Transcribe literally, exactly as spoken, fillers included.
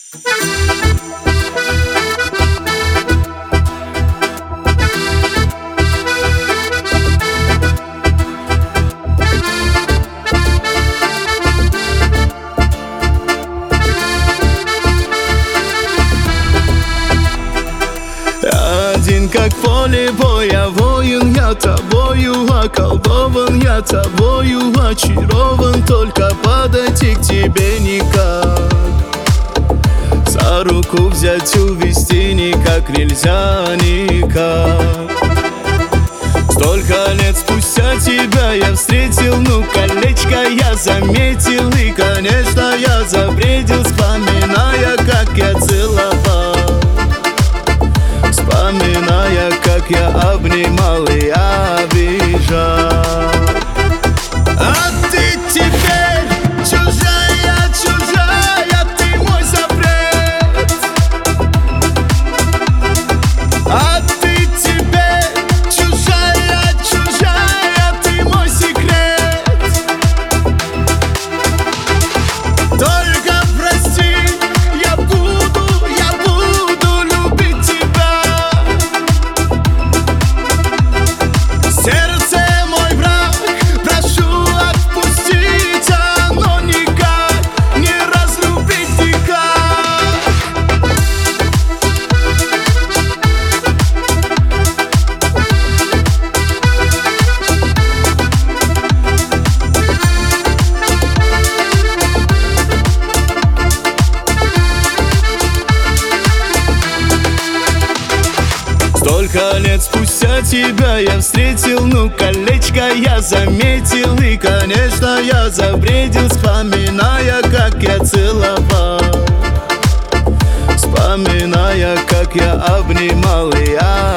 Один как поле боя, воин я тобою, околдован я тобою, очарован, только подойти к тебе никак. За руку взять, увести никак нельзя, никак. Столько лет спустя тебя я встретил, ну колечко я заметил, и, конечно, я забредил, вспоминая, как я целовал, вспоминая, как я обнимал и обижал. А ты теперь чужая, чужая, ты мой запрет. А ты теперь чужая, чужая, ты мой секрет. Только прости, я буду, я буду любить тебя. Сердце мой враг, прошу отпустить, оно никак не разлюбить никак. Столько лет спустя тебя я встретил, ну колечко я заметил, и, конечно, я забредил, вспоминая, как я целовал, вспоминая, как я обнимал и